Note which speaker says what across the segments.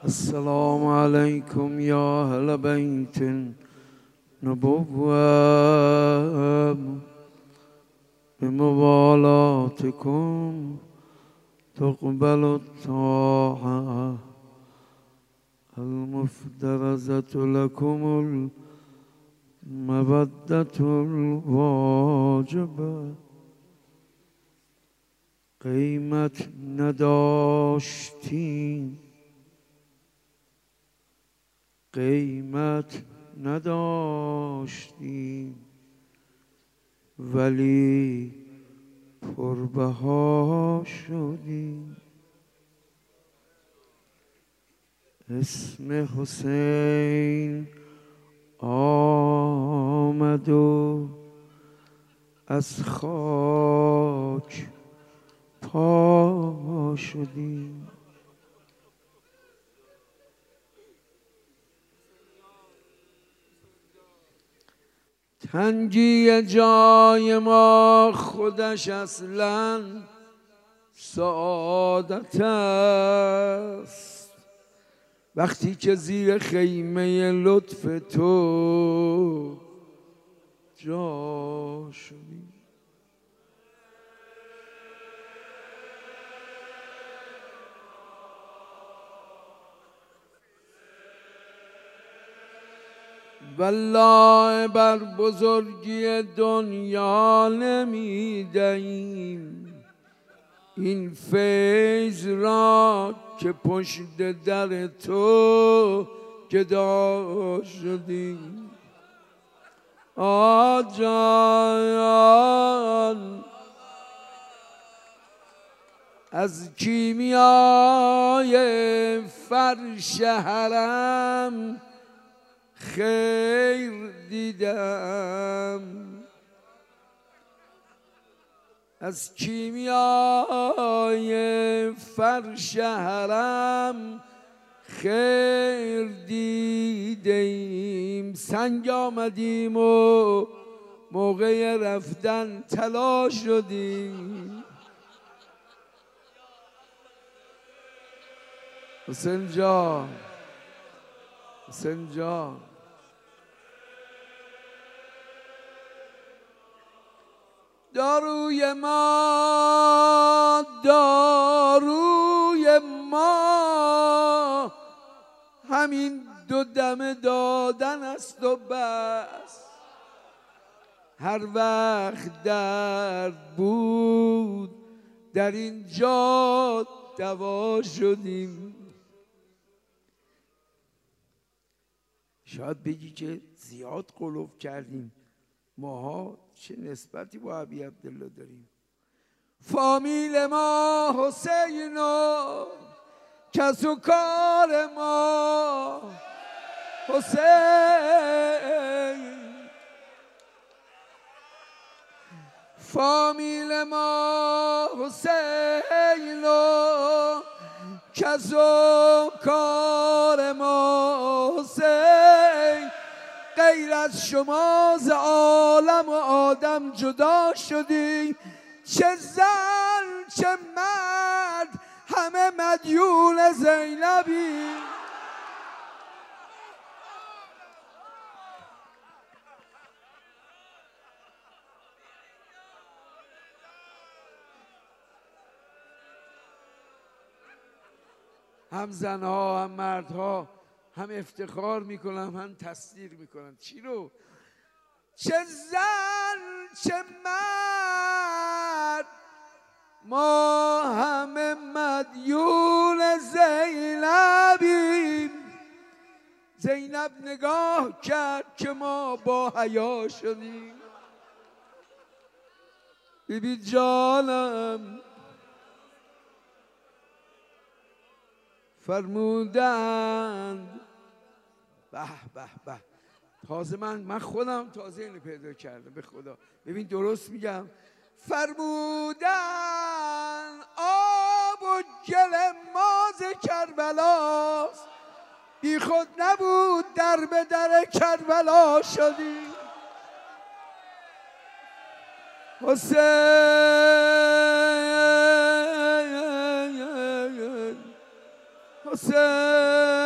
Speaker 1: السلام عليكم يا أهل بيت النبوة بموالاتكم تقبل الطاعة المفترزة لكم المودة الواجبة. قیمت نداشتیم، قیمت نداشتیم، ولی پربها شدیم. اسم حسین آمد و از خاک پا شدیم. تنگی جای ما خودش اصلا سعادت است، وقتی که زیر خیمه لطف تو جا شدیم. والله بر بزرگی دنیا نمیدهیم این فیض را که پشت در تو گدا شدیم. آجان از کیمیای فرش حرم خیر دیدم، از کیمیای فرش حرم خیر دیدیم. سنگ آمدیم و موقع رفتن طلا شدیم. حسین جان، حسین جان، داروی ما، داروی ما همین دو دم دادن است و بس. هر وقت درد بود در اینجا دوا شدیم. شاید بگی که زیاد قلوب کردیم، ماها چه نسبتی با ابی عبدالله داریم؟ فامیل ما حسین و کس و کار ما حسین، فامیل ما حسین و کس و کار ما حسین. غیر از شما ز عالم و آدم جدا شدیم. چه زن چه مرد همه مدیون زینبی. هم زنها هم مردها هم افتخار میکنن هم تصدیق میکنن. چی رو؟ چه زن چه مرد ما همه مدیون زینبیم. زینب نگاه کرد که ما با حیا شدیم. بیبی جانم فرمودند، به به به، تازه من خودم تازه اینو پیدا کردم به خدا. ببین درست میگم. فرمودند آب و گل ماز کربلاست، بی خود نبود در به در کربلا شدیم. حسین حسین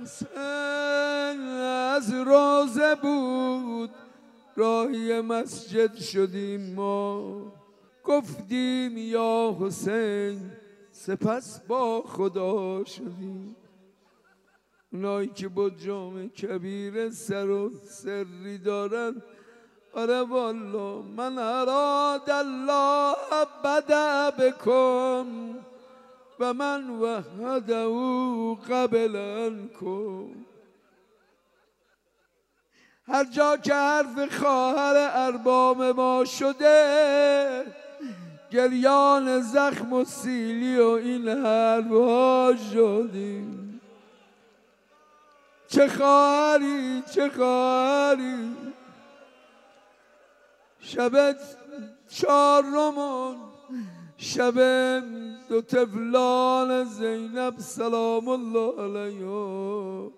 Speaker 1: حسین از روزه بود راهی مسجد شدیم ما، گفتیم یا حسین سپس با خدا شدیم. اونایی که با جام کبیر سر و سری دارن، آره والا من اراد الله بدا بکن و من وحده قبلا کن. هر جا که حرف خواهر ارباب ما شده، گریان زخم و سیلی و این حرفها شدیم. چه خواهری چه خواهری. شب چهارم، شب دو طفلان زینب سلام الله علیها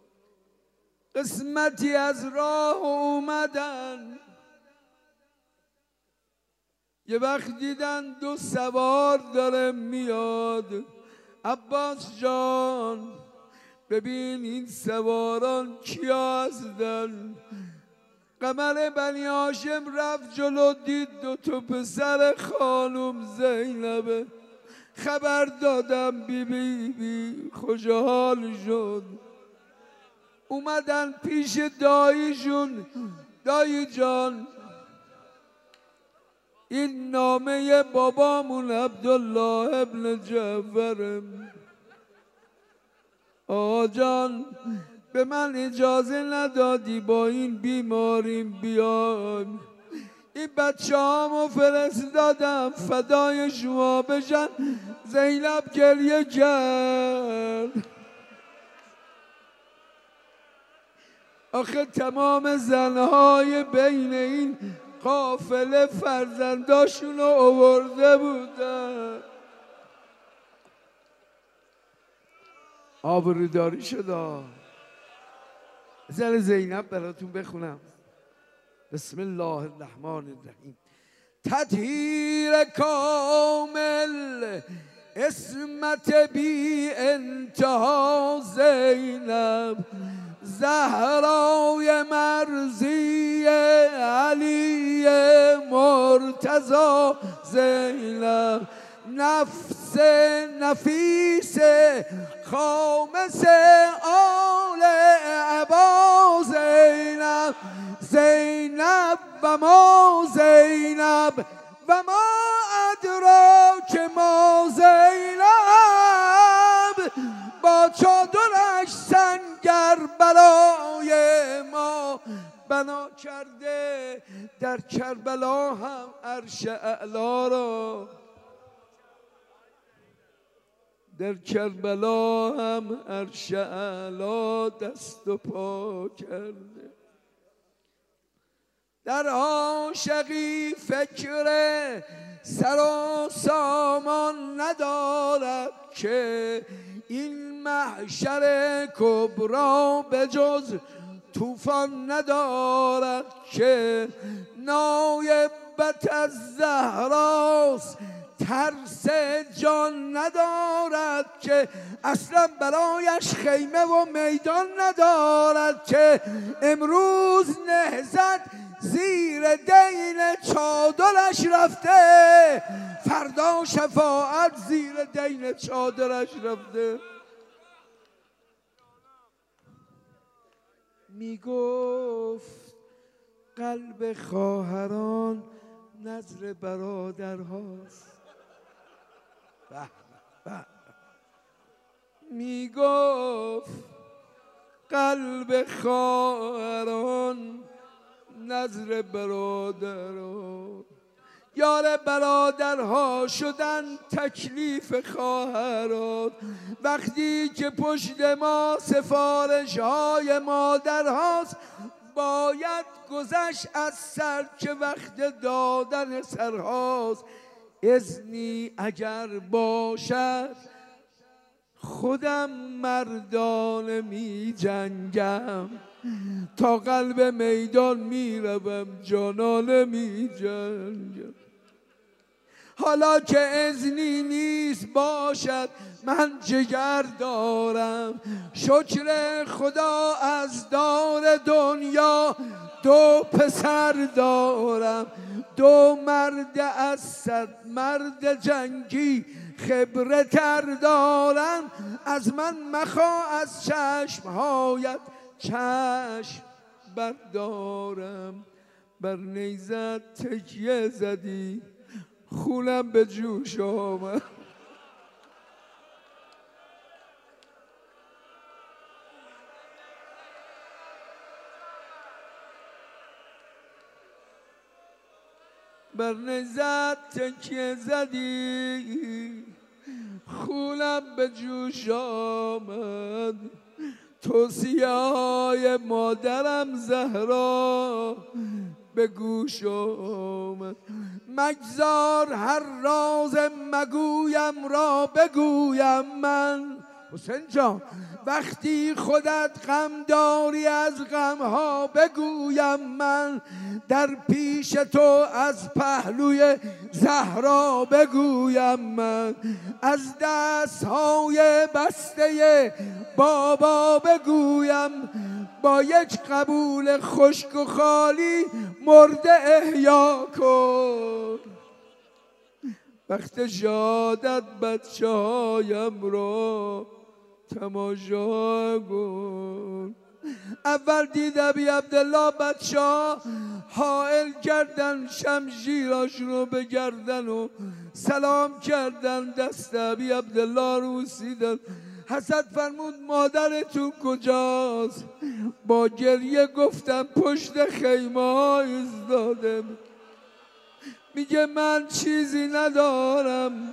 Speaker 1: قسمتی از راه اومدن. یه وقت دیدن دو سوار داره میاد. عباس جان ببین این سواران کیا هستن؟ قمر بنی هاشم رفت جلو، دید دو تا پسر خانم زینبه. خبر دادم بی خوشحال شد. اومدن پیش داییشون. دایی جان این نامه بابامون عبدالله ابن جعفره. آقا جان به من اجازه ندادی با این بیماریم بیام. این بچه هامو فرستادم فدای شما بشن. زینب گریه کرد. آخه تمام زنهای بین این قافله فرزنداشونو آورده بودن. آبروداری شد. زن زینب براتون بخونم. بسم الله الرحمن الرحیم. تطهیر کامل اسمت بی انتها زینب، زهرای مرضی علی مرتضی زینب، نفس نفیس خامس آل عبا زینب، زینب و ما زینب و ما ادراک ما زینب، با چادرش سنگر برای ما بنا کرده. در کربلا هم عرش اعلا را، در کربلا هم عرش اعلا دست و پا کرده. در عاشقی فکر سر و سامان ندارد که این محشر کبرا به جز طوفان ندارد که نایبت از زهراست ترس جان ندارد که اصلا برایش خیمه و میدان ندارد که امروز نهضت زیر دین چادرش رفته، فردا شفاعت زیر دین چادرش رفته. میگفت قلب خواهران نظر برادرهاست. میگفت قلب خواهران نظر برادرها. یار برادرها شدن تکلیف خواهرات. وقتی که پشت ما سفارش های مادرهاست، باید گذشت از سر که وقت دادن سرهاست. اذنی اگر باشد خودم مردانه می جنگم، تا قلب میدان می روم جانانه می جنگم. حالا که اذنی نیست باشد من جگر دارم. شکر خدا از دار دنیا دو پسر دارم. دو مرد از صد مرد جنگی خبره تر دارم. از من مخوا از چشمهایت چشم بردارم. بر نیزت تکیه زدی خونم به جوش آمد. بر نیزت تکیه زدی خونم به جوش آمد. توصیه های مادرم زهرا به گوش آمد. مگذار هر راز مگویم را بگویم من. حسین جان وقتی خودت غم داری از غمها بگویم من. در پیش تو از پهلوی زهرا بگویم من. از دستهای بسته بابا بگویم. با یک قبول خشک و خالی مرده احیا کن. وقت شهادت بچه هایم را تماشا کن. اول دید ابی عبدالله بچه ها حائل کردن شمشیراشون رو به گردن و سلام کردن. دست ابی عبدالله رو بوسیدن. حسد فرمود مادرتون کجاست؟ با گریه گفتم پشت خیمه ها ایستاده. میگه من چیزی ندارم.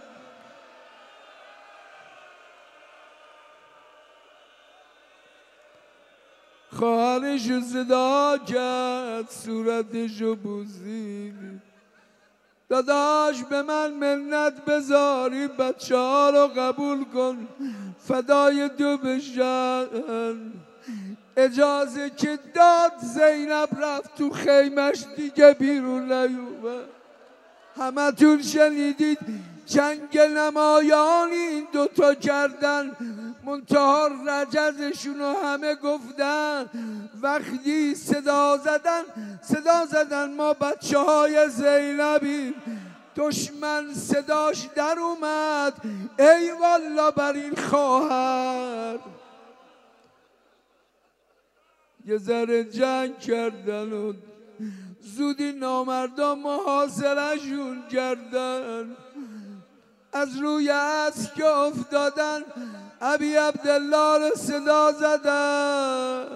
Speaker 1: خواهرشو صدا کرد صورتشو بوسید. داداش به من منت بذاری بچه ها رو قبول کن فدای دو بشن. اجازه که داد زینب رفت تو خیمش دیگه بیرون نیومد. همه تون شنیدید جنگ نمایانی این دوتا کردن. منتها رجزشونو همه گفتن. وقتی صدا زدن ما بچه های زینبیم. دشمن صداش در اومد ای والله بر این خواهر. یه ذره جنگ کردن و زودی نامردان محاصره‌شون کردن. از روی اسب که افتادن ابی عبدالله رو صدا زدن.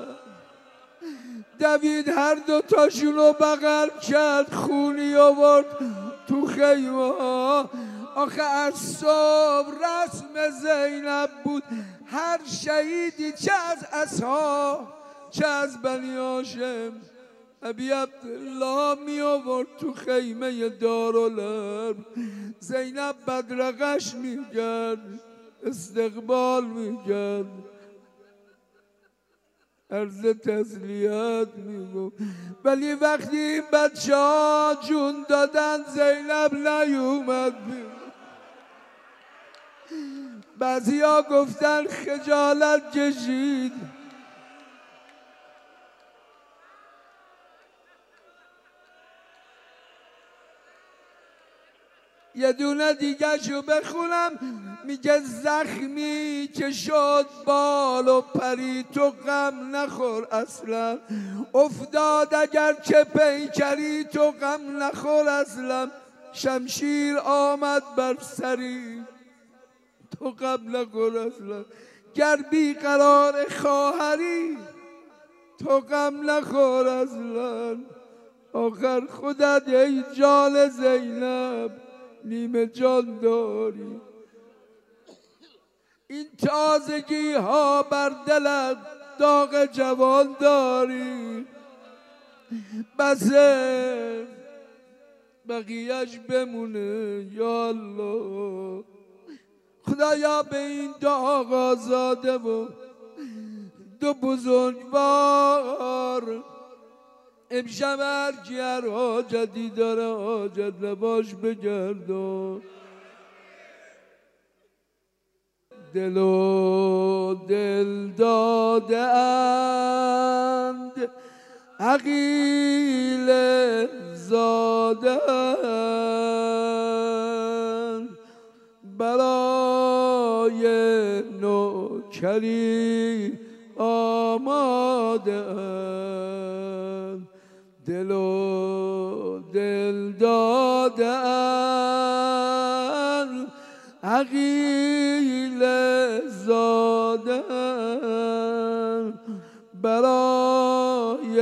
Speaker 1: دوید هر دو تاشون رو بغل کرد. خونی آورد تو خیمه. آخه از صبح رسم زینب بود هر شهیدی چه از اصحاب چه از بنی هاشم ابی عبدالله می آورد تو خیمه دارالارم. زینب بدرقش می کرد استقبال می کرد عرض تسلیت می گفت. ولی وقتی این بچه ها جون دادن زینب نیومد. بعضی ها گفتن خجالت کشید. یه دونه دیگه شو بخونم. میگه زخمی که شد بال و پری تو غم نخور اصلا. افتاد اگر که پیکری تو غم نخور اصلا. شمشیر آمد بر سری تو غم نخور اصلا. گر بی قرار خواهری تو غم نخور اصلا. آخر خودت ای جان زینب نیمه جان داری. این تازگی ها بر دلت داغ جوان داری. بسه بقیهش بمونه یا الله. خدایا به این دو آقازاده و دو بزرگوار امشب هر کی هر حاجتی داره حاجت لباش بگردون. دل و دل داده اند عقیل زاده اند برای نوکری آماده اند. دل و دل داده اند عقیل زاده برای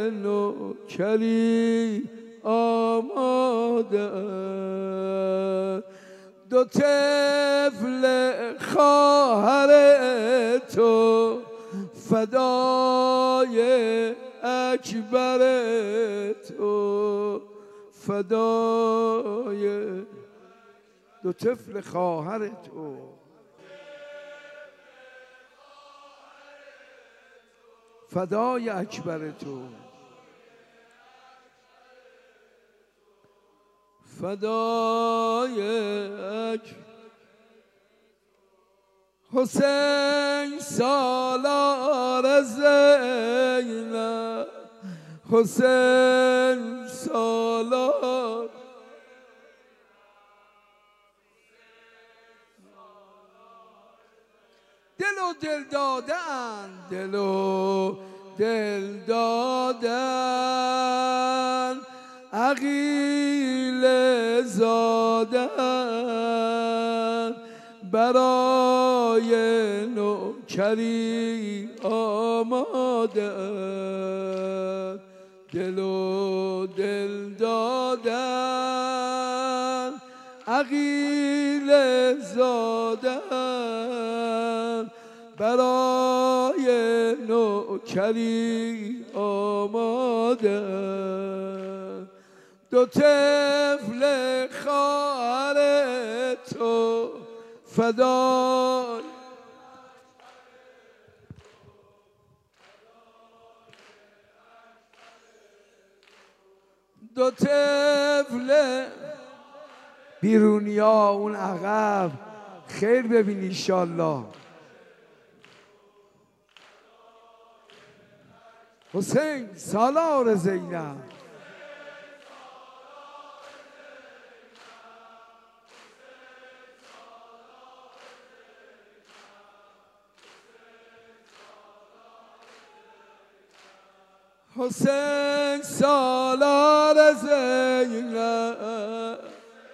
Speaker 1: نوکری آماده. دو طفل خواهر تو فدای اکبر تو، فدای دو طفل خواهر تو، فدای اکبر تو، فدای حسین سالار زینب، حسین سالار دل و دل داده اند، دل و دل داده اند عقیل زاده اند برای نوکری آماده اند. دل و دل داده اند عقیل زاده اند برای نوکری آماده اند. دو طفل خواهر تو فدای دو طفل بیرونیا اون عقب خیر ببین انشالله. حسین سالار زینب، حسین سالار زینب،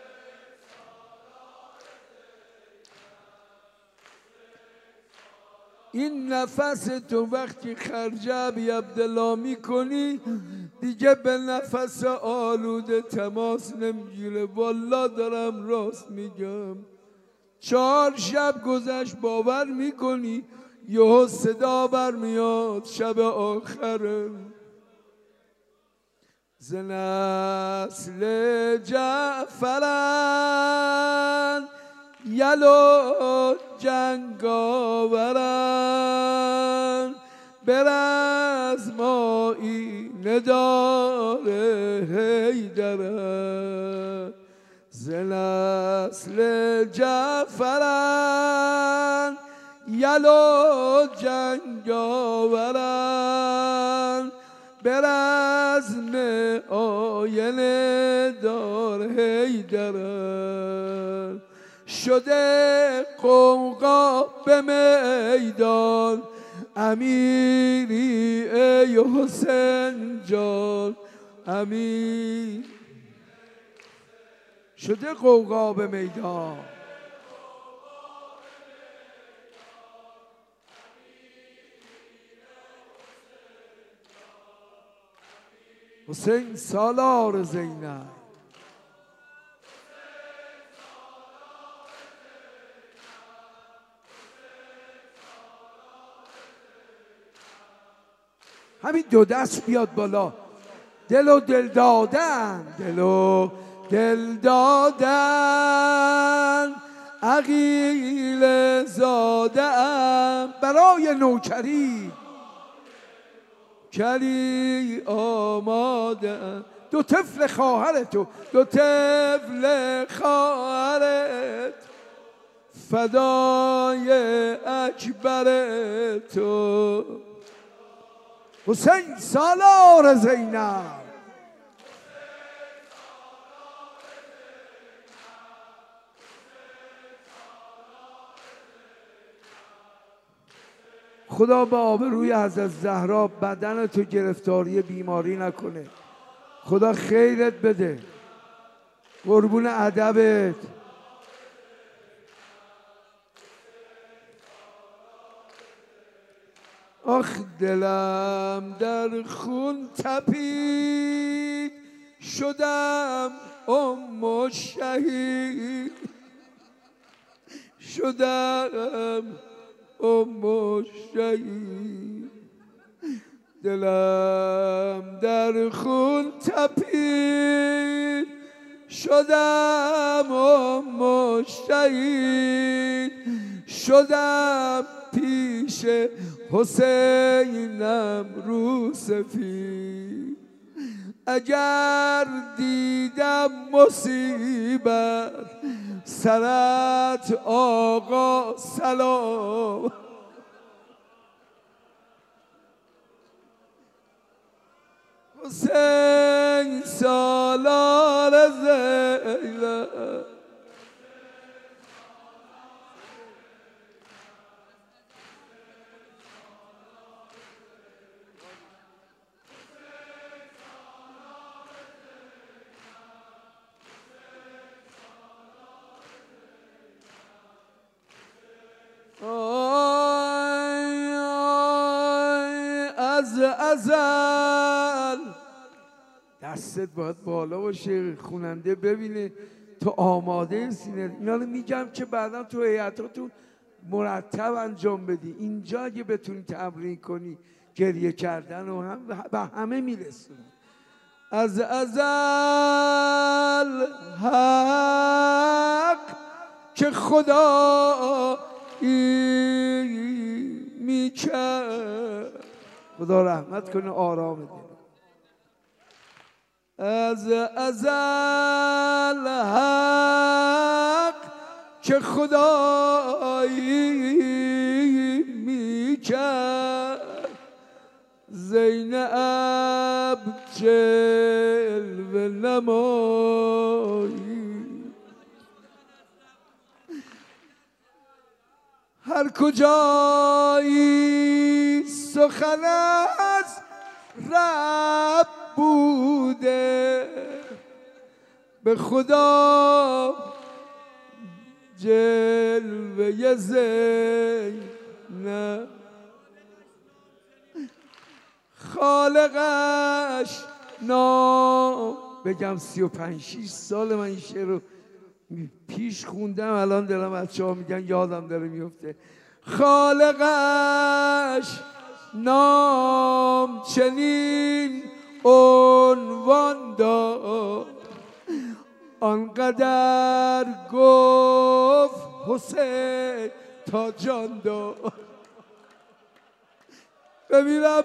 Speaker 1: این نفس تو وقتی خرج ابی عبدالله میکنی دیگه به نفس آلوده تماس نمیگیره. والله دارم راست میگم. 4 شب گذشت باور میکنی یهو صدا برمیاد شب آخره. ز نسل جعفرند یلو جنگاورند به رزم آیینه دار حیدرند. ز نسل جعفرند یلو جنگاورند به رزم آینه دار حیدرند. شده قوقا به میدان امیری ای حسین جان، امیر شده قوقا به میدان. حسین سالار زینب، همین دو دست بیاد بالا. دل و دل دادن، دل و دل دادن عقیل زاده ام برای نوکری کلی آماده. دو طفل خواهرتو، دو طفل خواهرت فدای اکبر تو. حسین سالار زینب. خدا به آبروی حضرت زهرا بدن تو گرفتاری بیماری نکنه. خدا خیرت بده. قربون ادبت. آخ دلم در خون تپید شدم ام شهید شدم ام شهید. دلم در خون تپید شدم ام شهید شدم پیش حسینم رو سفید. اگر دیدم مصیبت سرت آقا سلام. حسین سالار زینب. از ازل دستت باید بالا باشه، خوننده ببینه تو آماده سینه. اینا رو میگم که بعدا تو هیئتاتون مرتب انجام بدی. اینجا اگه بتونی تمرین کنی گریه کردن و هم به همه میرسونی. از ازل حق که خدا میکرد. خدا رحمت کنه آرام دل. از ازل حق که خدایی میکرد زینب جلوه نمایی. هر کجایی سخن از رب بوده به خدا جلوه زینب. خالقش نام بگم 35-6 سال من این شعر رو پیش خوندم، الان دارم بچه‌ها میگن یادم داره میفته. خالقش نام چنین عنوان داد آنقدر گفت حسین تا جان داد. بمیرم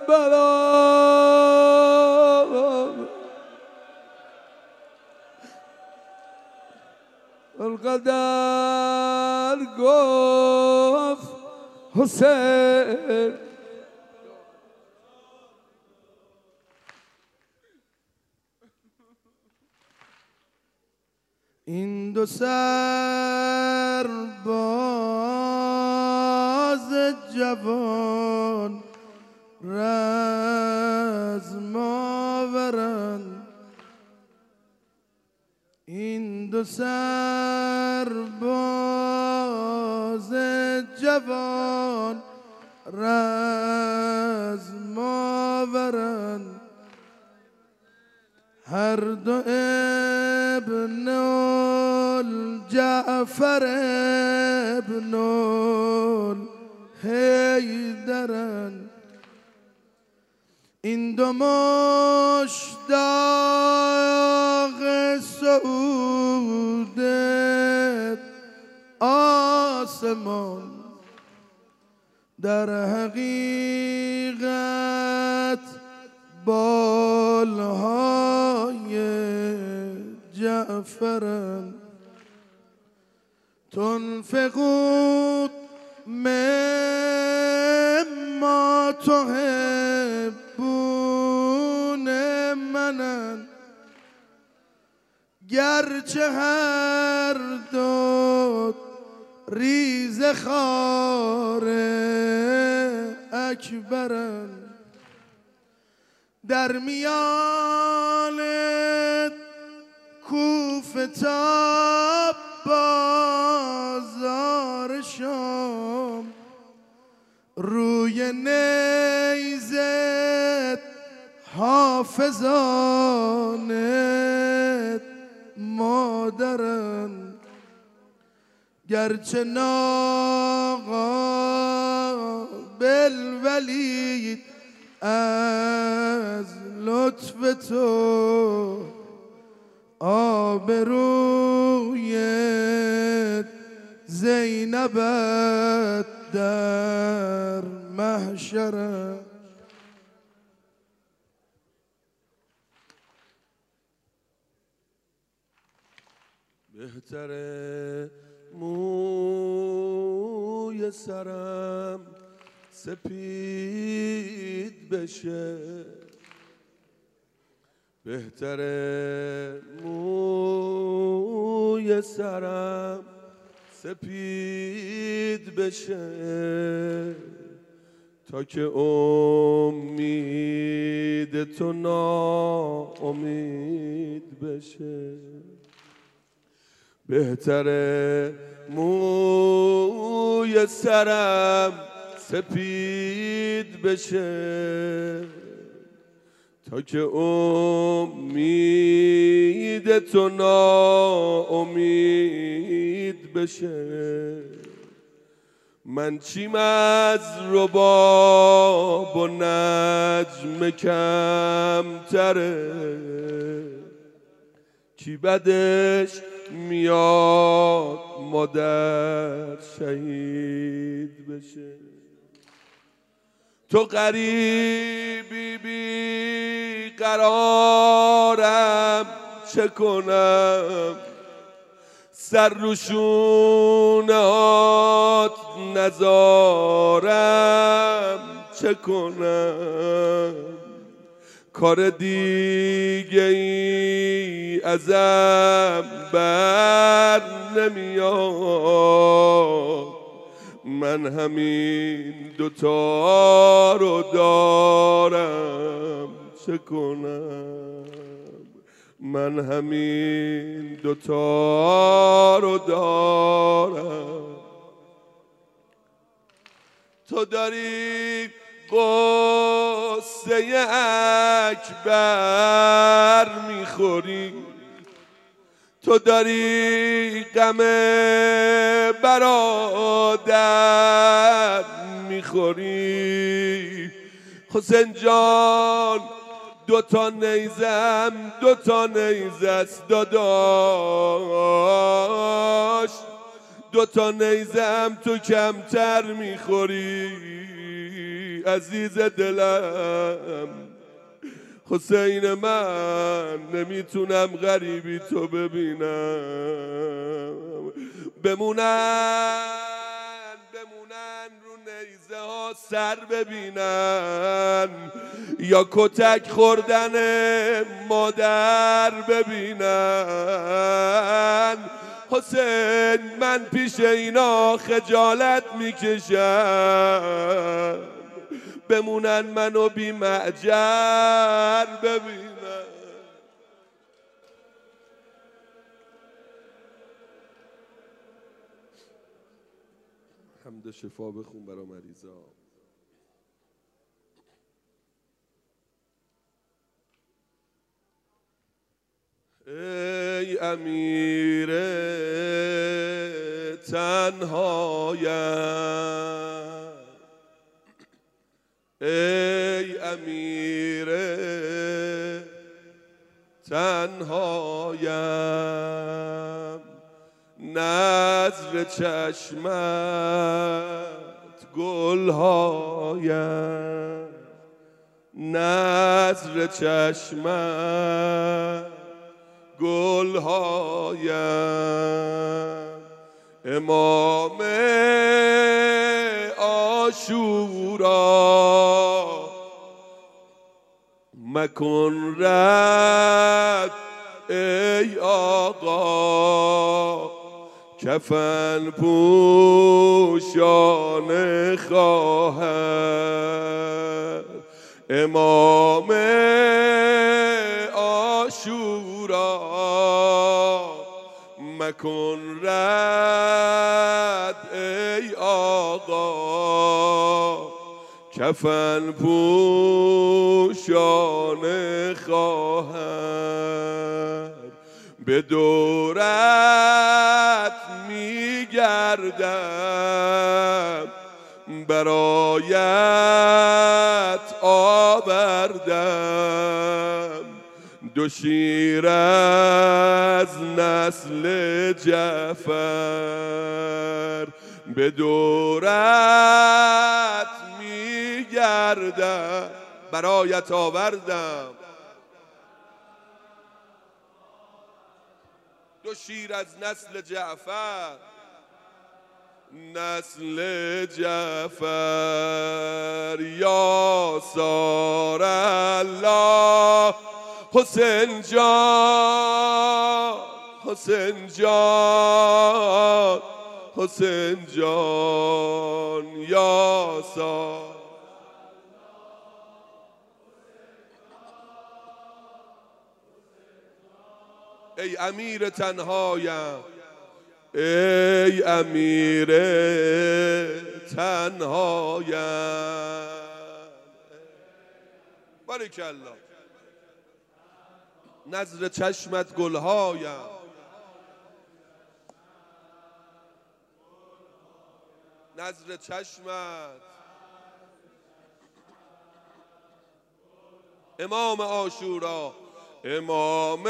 Speaker 1: برام آنقدر گفت حسین. این دو سرباز جوان رزم آورند. این دو سرباز جوان رزم آورند. هر دو ابن الجعفر ابن الحیدرن. این دو مشتاق سعود آسمان در حقیقت
Speaker 2: آلهای جعفرن تنفقون مما تحبون منن گرچه هر دو ریز خار اکبرن در میان کوفه تا بازار شام روی نیزت حافظانت مادرن گرچه ناقابل ولی از لطف تو آبرویت زینبت در محشر بهتره موی سرم سپید بشه بهتره موی سرم سپید بشه تا که امید تو ناامید بشه بهتره موی سرم سپید بشه تا که امید تو ناامید بشه من چیم از رباب و نجم کمتره کی بدش میاد مادر شهید بشه تو غریبی بی قرارم چه کنم سر رو شونه‌هات نذارم چه کنم کار دیگه ای ازم بر نمیاد من همین دوتا رو دارم چه کنم من همین دوتا رو دارم تو داری قصه اکبر میخوری تو داری غم برادر میخوری حسین جان دوتا نیزم دوتا نیزست داداش دوتا نیزم تو کمتر میخوری عزیز دلم حسین من نمیتونم غریبی تو ببینم بمونن رو نیزه ها سر ببینن یا کتک خوردن مادر ببینن حسین من پیش اینا خجالت میکشم بمونن منو بی معجر ببینن حمد شفا بخون برا مریضا ای امیر تنهایم ای امیر تنهایم نظر چشمت گلهایم نظر چشمت گلهایم امام عاشورا مکن رد ای آقا کفن پوشان خواهر امام عاشورا مکن رد ای آقا کفن پوشان خواهر به دورت میگردم برایت آوردم دو شیر از نسل جعفر به دورت میگردم برایت آوردم دو شیر از نسل جعفر نسل جعفر یا سار الله حسین جان حسین جان حسین جان یا سار ای امیر تنهایم ای امیر تنهایم باریکالله نظر چشمت گلهایم نظر چشمت امام عاشورا امام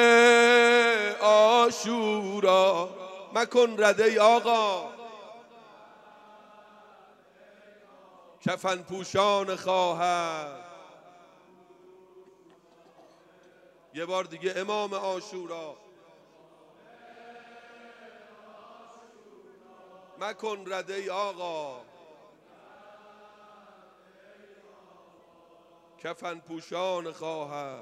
Speaker 2: عاشورا مکن رد ای آقا کفن پوشان خواهر یه بار دیگه امام عاشورا مکن رد ای آقا کفن پوشان خواهر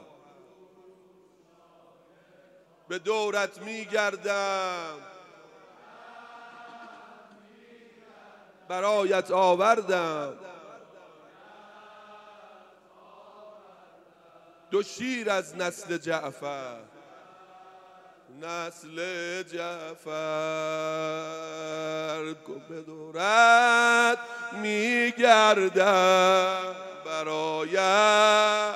Speaker 2: به دورت میگردم برایت آوردم دو شیر از نسل جعفر نسل جعفر به دورت میگردم برایت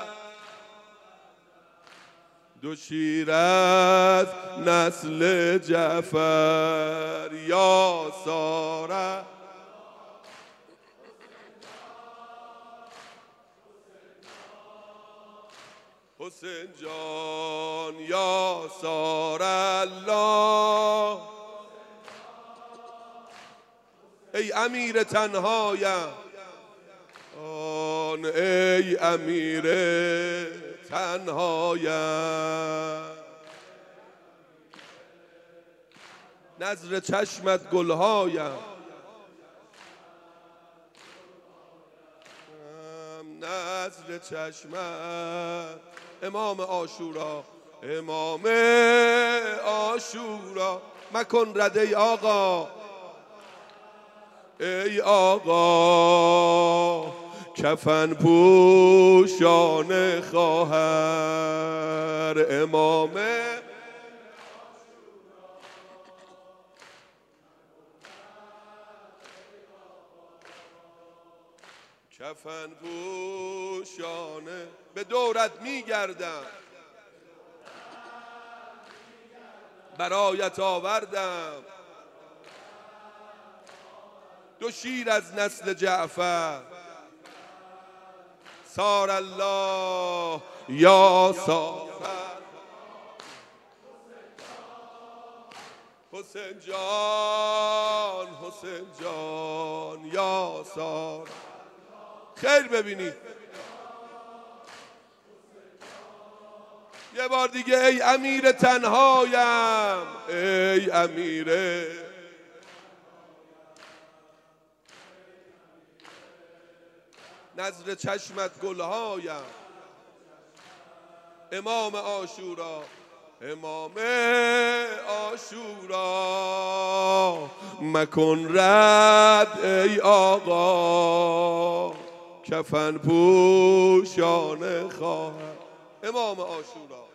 Speaker 2: دو شیر از نسل جعفر یا ساره حسین جان یا سار الله ای امیر تنهایم آن ای امیر تنهایم نظر چشمت گلهایم نظر چشمت امام عاشورا امام عاشورا مکن رد ای آقا ای آقا کفن پوشان خواهر امام کفن پوشانه به دورت میگردم برایت آوردم دو شیر از نسل جعفر سار الله یا سار حسین جان حسین جان یا سار خیر ببینید بار دیگه ای امیر تنهایم، ای امیر نظر چشمت گلهایم، امام عاشورا، امام عاشورا مکن رد ای آقا، کفن پوشان خواهر. امام عاشورا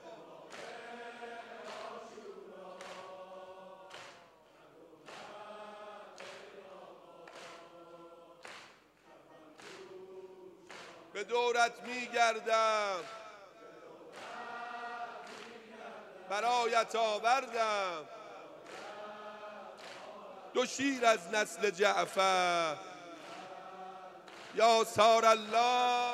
Speaker 2: به دورت میگردم، برایت آوردم دو شیر از نسل جعفر، یا سار الله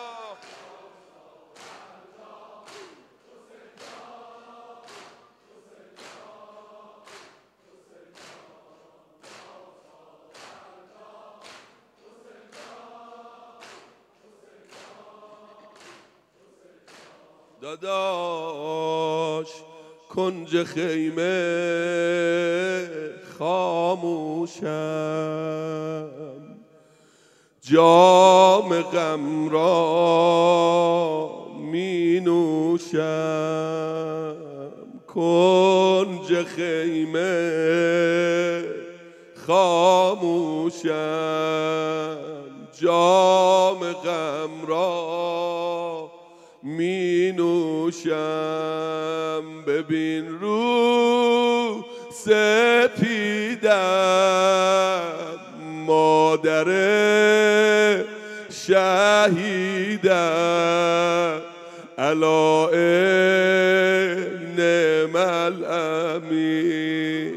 Speaker 2: داداش کنج خیمه خاموشم، جام غم را می نوشم، کنج خیمه خاموشم، جام غم را می نوشم. ببین رو سپیدم، مادر شهیدم، علا این الامیر.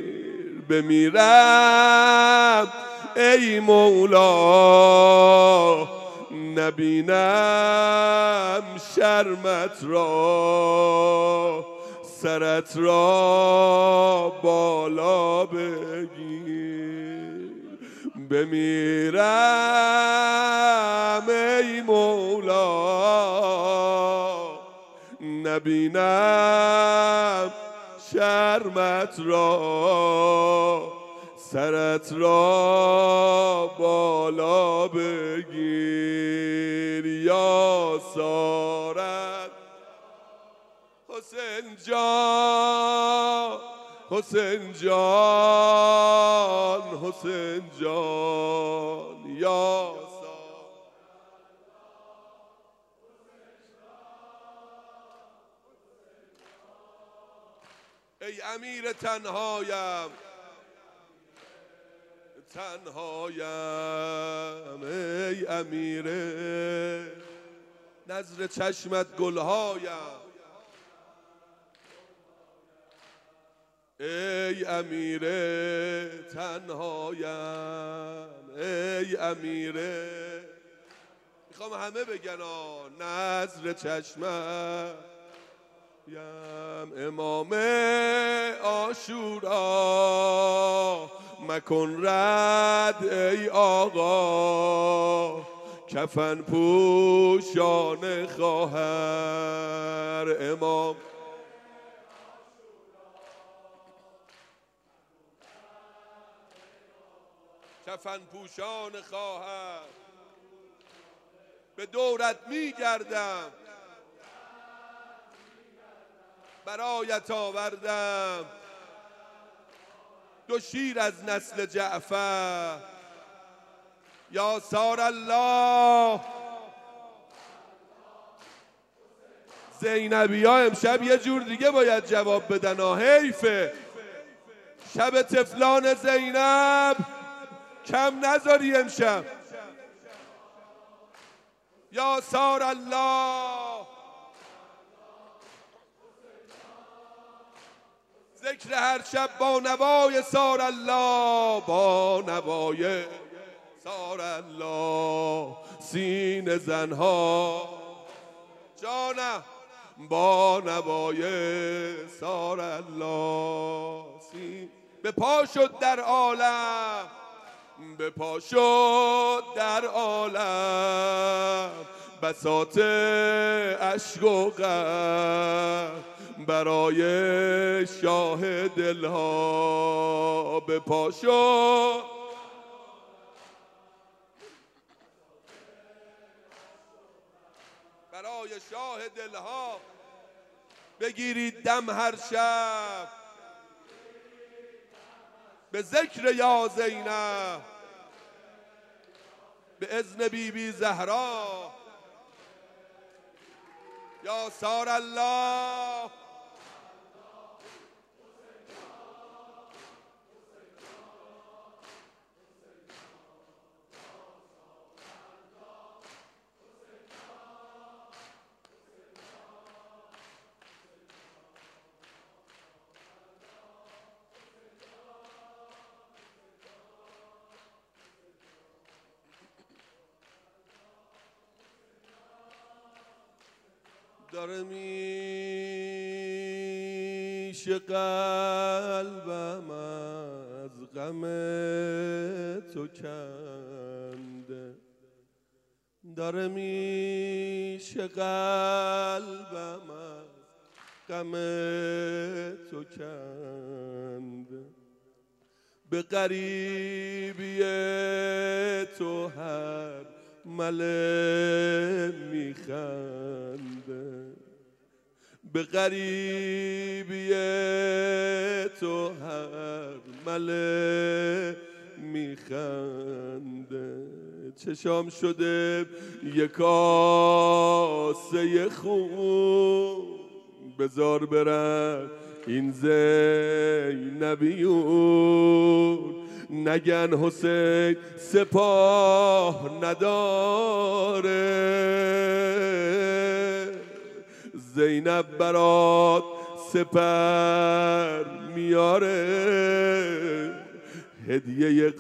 Speaker 2: بمیرم ای مولا، نبینم شرمت را، سرت را بالا بگیر. بمیرم ای مولا، نبینم شرمت را، سرت را بالا بگیر. یا سارت حسین جان، حسین جان، حسین جان، یا ای امیر تنهایم، تنهایم، ای امیر نظر چشمت گلهایم، ای امیر تنهایم، ای امیر. میخوام همه بگن نظر چشمت امام عاشورا مکن رد ای آقا، کفن پوشان خواهر. امام کفن پوشان خواهر، به دورت میگردم، برایت آوردم دو شیر از نسل جعفر، یا سار الله. زینبی ها امشب یه جور دیگه باید جواب بدن، حیفه شب طفلان زینب کم نذاری امشب. یا سار الله، ذکر هر شب با نوای سار الله، با نوای سار الله. سین زنها جانم با نوای سار الله. به پا شد در عالم، به پا شد در عالم، بساط اشک و غم برای شاه دلها به پاشو. برای شاه دلها بگیرید دم هر شب به ذکر یا زینب، به اذن بی بی زهرا. یا سار الله داره میشه قلبم از غم تو کنده، داره میشه قلبم از غم تو کنده، به غریبی تو هر مله میخنده، به غریبی تو هر مله میخنده. چشام شده یک کاسه خون، بذار برن این زینبیون، نگن حسین سپاه نداره، زینب برات سپر میاره، هدیه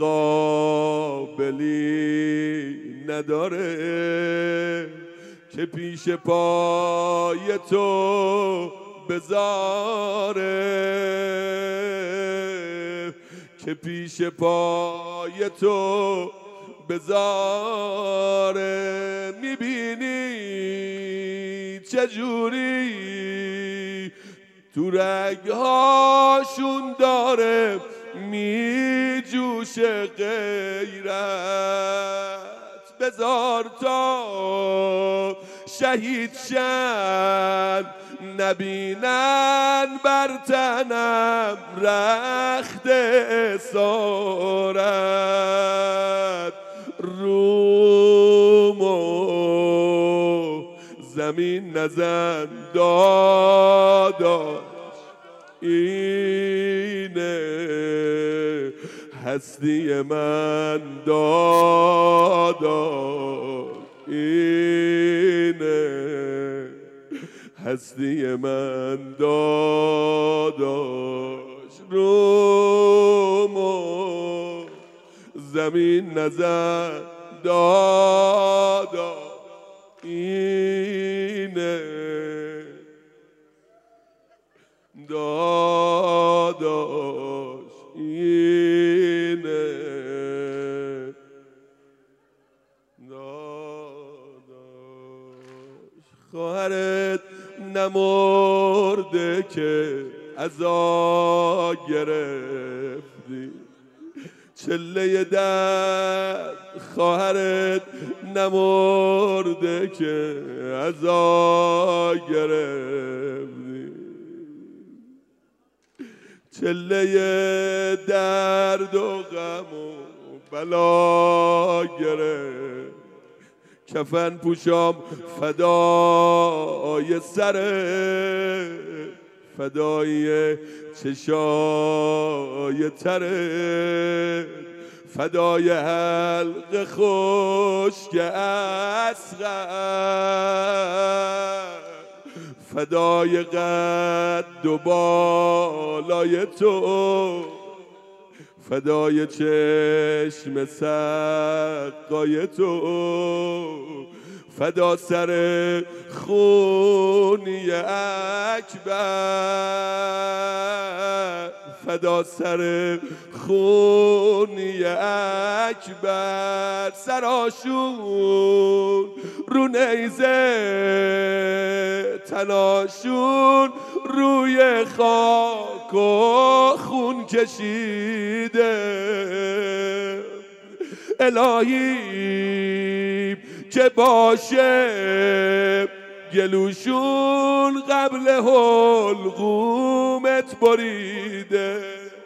Speaker 2: قابلی نداره که پیش پای تو بذاره، که پیش پای تو بذاره. میبینی چجوری تو رگهاشون داره میجوشه غیرت، بذار تا شهید شن نبینن بر تنم رخت اسارت، روم و زمین نزن داداش اینه هستی من، داداش اینه هستی من، داداش روم و زمین نزن داداش اینه، داداش اینه، داداش. خواهرت نمرده که عزا گرفتی، چله درد خواهرت نمرده که عزا گرفتی، چله درد و غم و بلا گرفت، کفن پوشام فدای سره، فدای چشای تره، فدای حلق خشک اصغر، فدای قد و بالای تو، فدای چشم سقای تو، فدا سر خونی اکبر، فدا سر خونی اکبر، سراشون رو نیزه تناشون روی خاک و خون کشیده. الهی که باشه گلوشون قبل حلقومت بریده.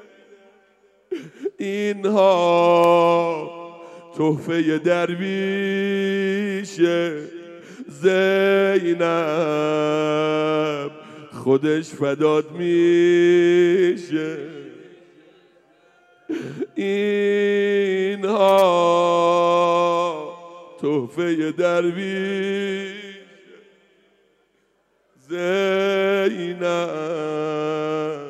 Speaker 2: اینها تحفه درویشه، زینب خودش فداد میشه. اینها تحفه درویش زینب.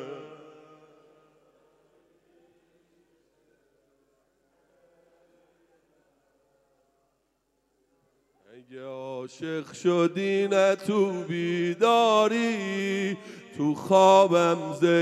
Speaker 2: اگه عاشق شدی نه تو بیداری، تو خوابم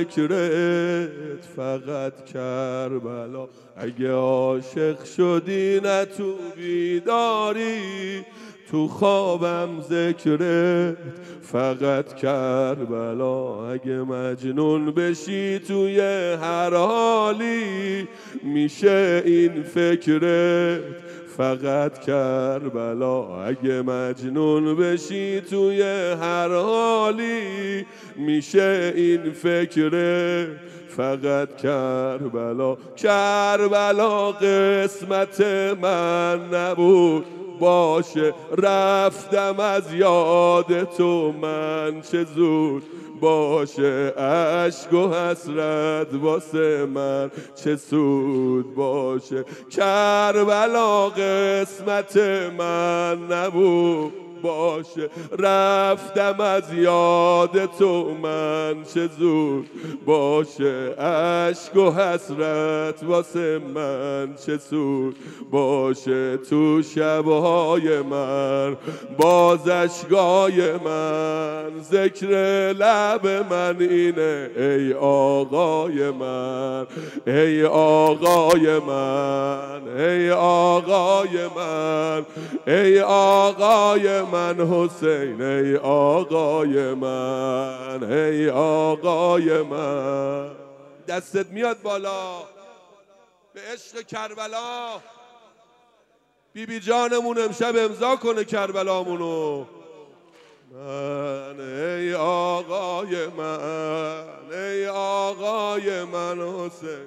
Speaker 2: ذکرت فقط کربلا. اگه عاشق شدی نه تو بیداری، تو خوابم ذکرت فقط کربلا. اگه مجنون بشی توی هر حالی، میشه این فکرت فقط کربلا. اگه مجنون بشی توی هر حالی، میشه این فکرت فقط کربلا. کربلا قسمت من نبود باشه، رفتم از یاد تو من چه زود باشه. عشق و حسرت واسه من چه سود باشه. کربلا قسمت من نبود باشه، رفتم از یاد تو من چه زود باشه. عشق و حسرت واسه من چه سود باشه. تو شبهای من باز اشکای من، ذکر لب من اینه ای آقای من، ای آقای من، ای آقای من، ای آقای من حسین، ای آقای من، ای آقای من. دستت میاد بالا به عشق کربلا. بیبی جانمون امشب امضا کنه کربلامونو. من ای آقای من، ای آقای من حسین.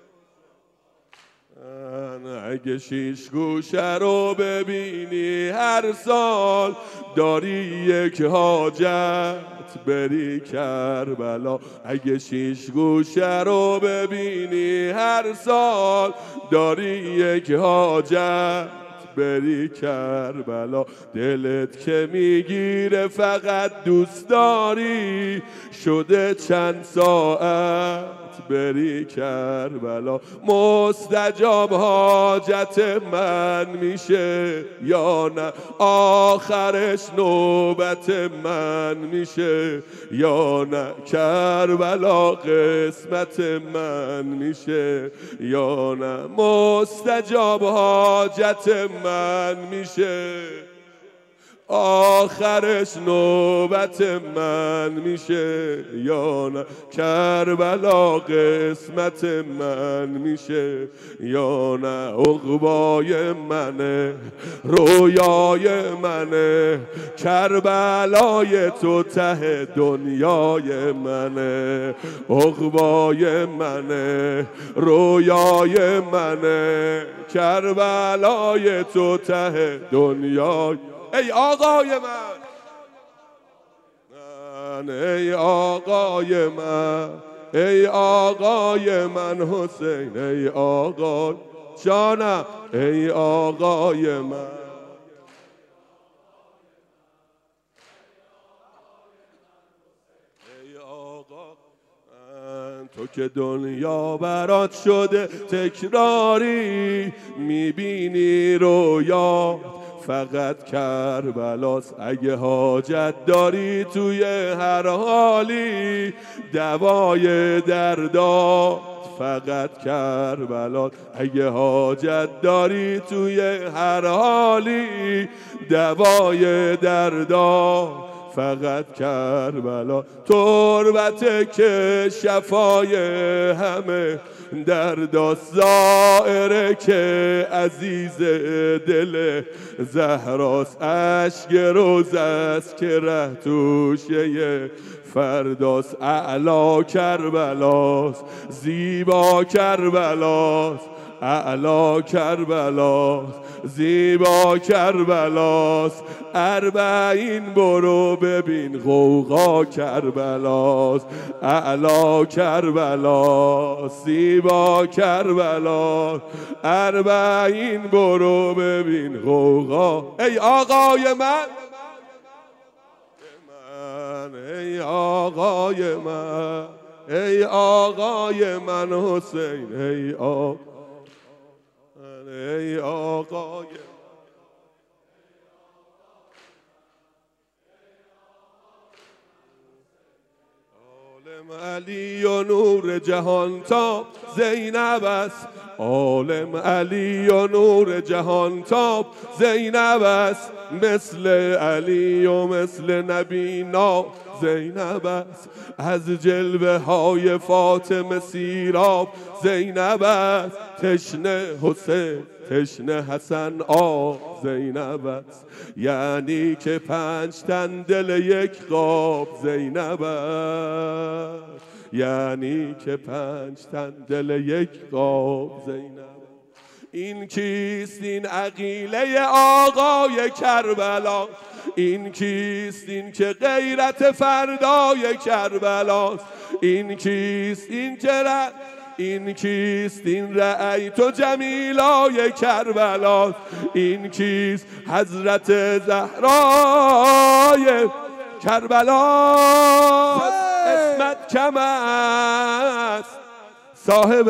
Speaker 2: اگه شیش گوشه رو ببینی هر سال، داری یک حاجت بری کربلا. اگه شیش گوشه رو ببینی هر سال، داری یک حاجت بری کربلا. دلت که میگیره فقط دوست داری، شده چند ساعت بری کربلا. مستجاب حاجت من میشه یا نه، آخرش نوبت من میشه یا نه. کربلا قسمت من میشه یا نه. مستجاب حاجت من میشه، آخرش نوبت من میشه یا نه. کربلا قسمت من میشه یا نه. عقبای منه، رویای منه، کربلای تو ته دنیای منه. عقبای منه، رویای منه، کربلای تو ته دنیای. ای آقای من، ای آقای من، ای آقای من حسین، ای آقای جانم، ای آقای من. ای آقا من، تو که دنیا برات شده تکراری، میبینی رویا فقط کربلاست. اگه حاجت داری توی هر حالی دوای دردات فقط کربلاست. اگه حاجت داری توی هر حالی دوای دردات فقط کربلا. تربته که شفای همه درداست، زائره که عزیز دل زهراست. اشک روز است که ره توشه فرداست. اعلا کربلاست، زیبا کربلاست. اعلا کربلاست، زیبا کربلاست. اربعین برو ببین غوغا کربلاست. اعلا کربلاست، زیبا کربلاست. اربعین برو ببین غوغا. ای آقای من، ای آقای من، ای آقای من حسین، ای آقای ای آقای عالم علی و نور جهان تاب زینب است. عالم علی و نور جهان تاب زینب است. مثل علی و مثل نبی ناب زینب است. از جلوه های فاطمه سیراب زینب است. تشنه حسین تشنه حسن آب زینب است. یعنی که 5 تن دل یک قاب زینب است. یعنی که 5 تن دل یک قاب زینب. این کیست این عقیله آقای کربلا؟ این کیست این که غیرت فردای کربلاست؟ این کیست این که این کیست این رأیت جمیلای کربلاست؟ این کیست حضرت زهرای کربلاست؟ اسمت کم است صاحب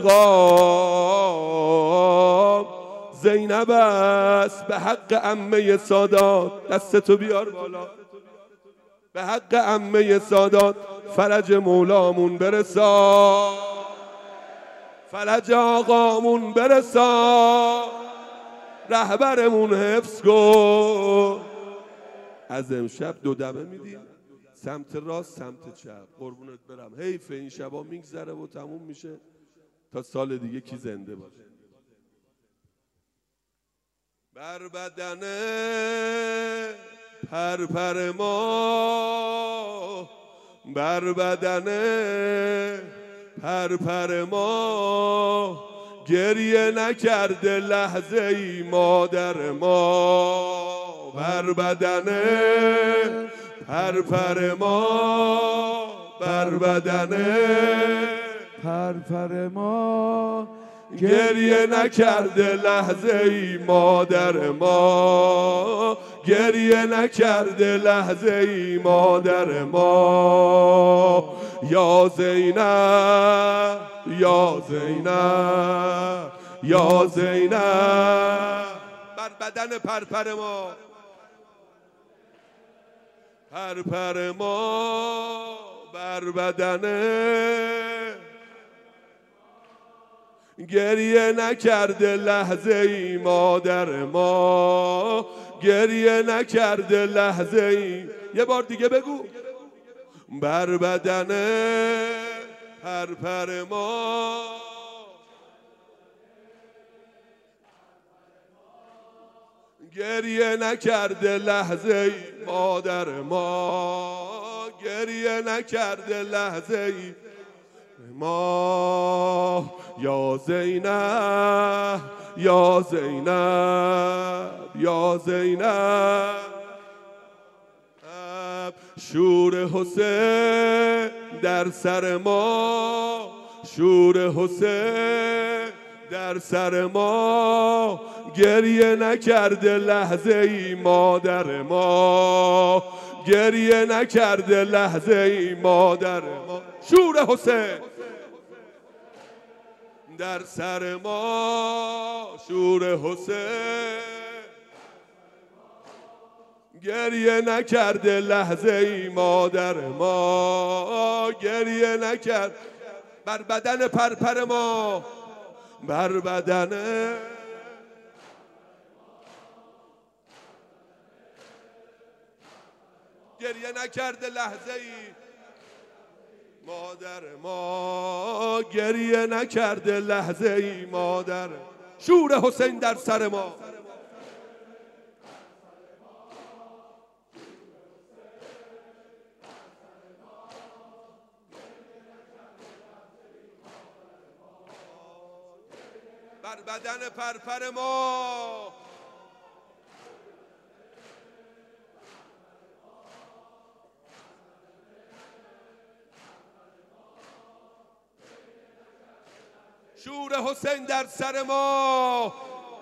Speaker 2: القاب زینب است. به حق عمه سادات دستتو بیار بالا. به حق عمه سادات فرج مولامون برسا، فرج آقامون برسا، رهبرمون حفظ کن. از امشب 2 دمه میدیم، سمت راست سمت چپ. قربونت برم. حیف این شبا میگذره و تموم میشه تا سال دیگه کی زنده باشه. بر بدن پرپر ما، بر بدن پرپر ما گریه نکرده لحظه ای مادر ما. بر بدن پرپر ما، بر بدن
Speaker 1: پرپر ما
Speaker 2: گریه نکرده لحظه ای مادر ما. گریه نکرده لحظه ای مادر ما. یا زینب یا زینب یا زینب. بر بدن پرپر ما، پرپر ما بر بدن گریه نکرده لحظه ای مادر ما. گریه نکرده لحظه ای. یه بار دیگه بگو. بر بدن پرپر ما گریه نکرده لحظه ای مادر ما. گریه نکرده لحظه ای ما. یا زینب یا زینب یا زینب. شور حسین در سر ما، شور حسین در سر ما. گریه نکرده لحظه ای مادر ما. گریه نکرده لحظه ای مادر ما. شور حسین در سر ما، شور حسین گریه نکرده لحظه ای مادر ما، گریه نکرد بر بدن پرپر ما، بر بدن گریه نکرده لحظه ای مادر ما، گریه نکرده لحظه ای مادر. شور حسین در سر ما، بر بدن پرپر ما، شور حسین در سر ما،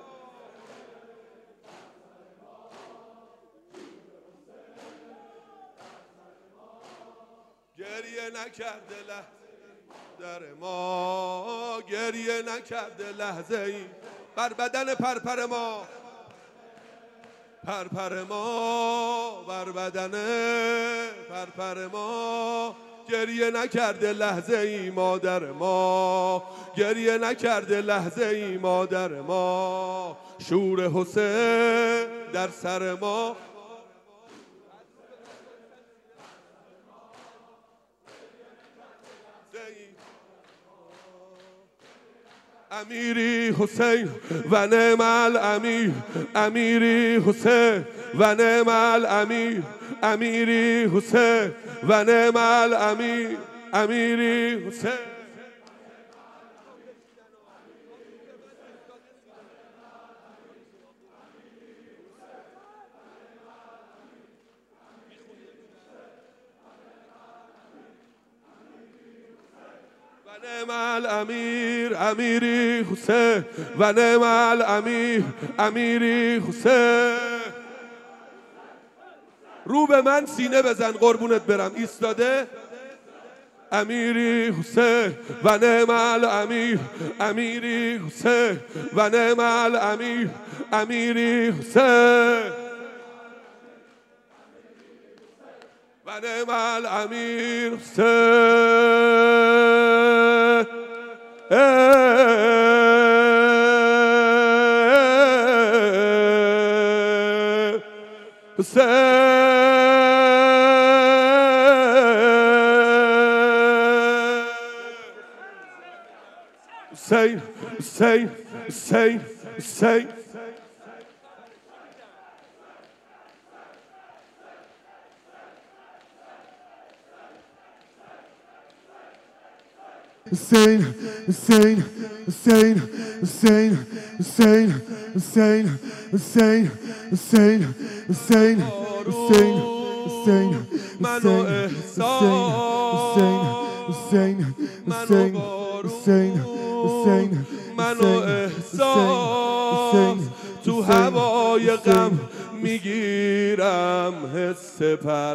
Speaker 2: گریه نکرده در ما، گریه نکرده لحظه ای بر بدن پرپر ما، پرپر ما بر بدن پرپر ما، گریه نکرده لحظه ای مادر ما، گریه نکرده لحظه ای مادر ما. شور حسین در سر ما، امیری حسین و نعم الامیر، امیری حسین و نعم الامیر، امیری حسین و نعم الامیر، امیری حسین. و نعم الامیر، امیری حسین و نعم الامیر، امیری حسین. رو به من سینه بزن قربونت برم، ایستاده. امیری حسین و نعم الامیر، امیری حسین و نعم الامیر، امیری حسین و نعم الامیر حسین. Hussein, Hussein, Hussein, Hussein.
Speaker 3: Hussein, Hussein, Hussein, Hussein, Hussein, Hussein, Hussein, Hussein, Hussein, Hussein, Hussein, Hussein, Hussein, Hussein, Hussein,
Speaker 2: منو احساس تو هوای غم میگیرم، حس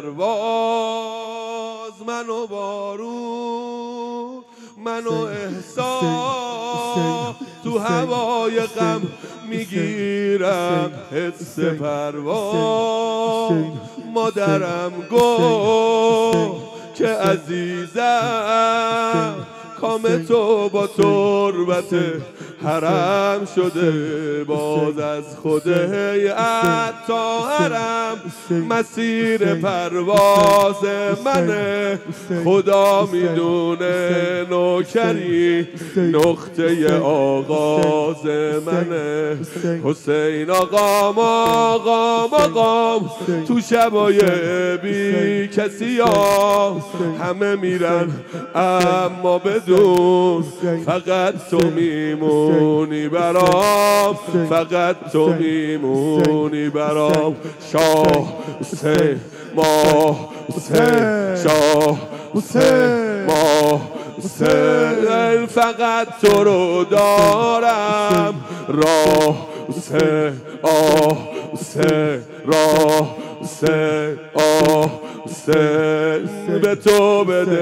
Speaker 2: پرواز منو بارون، منو احساس تو هوای غم میگیرم، حس پرواز. مادرم گفت که عزیزم کام تو با تربت حرم شده، باز از خود هیئت تا حرم مسیر پرواز منه، خدا میدونه نوکری نقطه آغاز منه. حسین آقام آقام آقام تو شبای بی کسی ها همه میرن اما بدون فقط تو میمونی برام، فقط تو میمونی برام. شاه حسین ماه حسین، شاه حسین ماه حسین، فقط تو رو دارم. راه حسین آه حسین، راه حسین آه حسین، به تو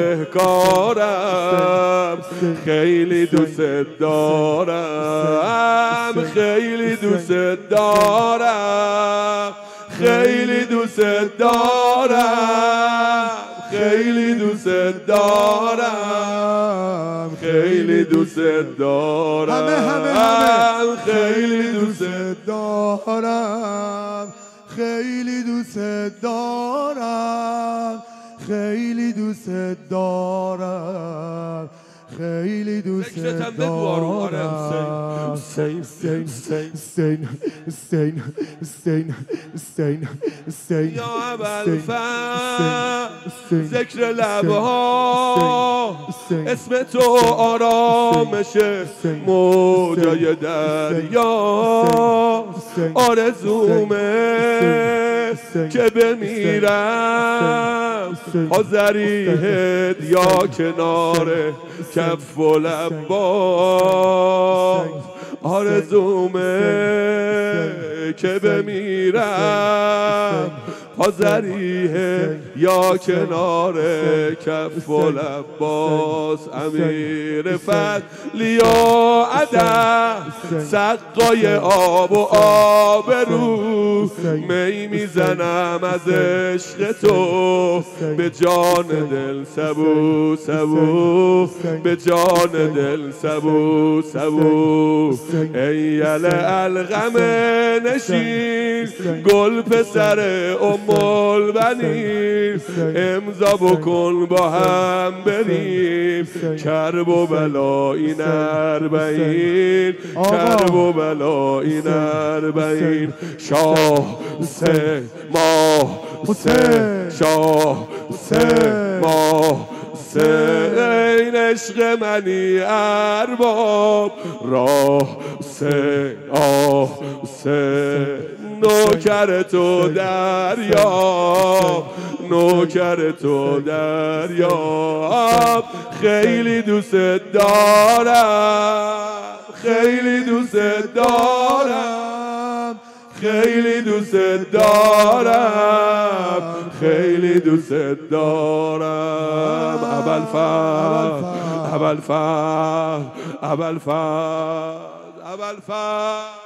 Speaker 2: بدهکارم، خیلی دوست دارم، خیلی دوست دارم، خیلی دوست دوست دارم، خیلی دوست دارم، خیلی دوست دارم،
Speaker 3: همه
Speaker 2: خیلی دوست
Speaker 3: دارم، خیلی دوست دارم، خیلی دوست دارم، خیلی دوست دارم. حسین حسین حسین حسین حسین حسین حسین
Speaker 2: یا ابوالفضل ذکر لبها، اسم تو آرامش موجای دریا، آرزومه که بمیرم آذریت یا کنار کف و لبات، آرزومه که بمیرم آذریه یا کنار کف و لباس. امیر فضلیا عدم سقای آب و آبرو، می میزنم از عشق تو به جان دل سبو سبو، به جان دل سبو سبو. ای القم نشین گل پسر البنین، امضا بکن با هم بریم کرب و بلا این اربعین، کرب و بلا این اربعین. شاه حسین ماه حسین، شاه حسین ماه حسین، عشق منی ارباب راه حسین آه حسین، نوکر تو دریاب، نوکر تو دریاب. خیلی دوست دارم، خیلی دوست دارم، خیلی دوست دارم، خیلی دوست دارم. ابوالفضل ابوالفضل ابوالفضل ابوالفضل.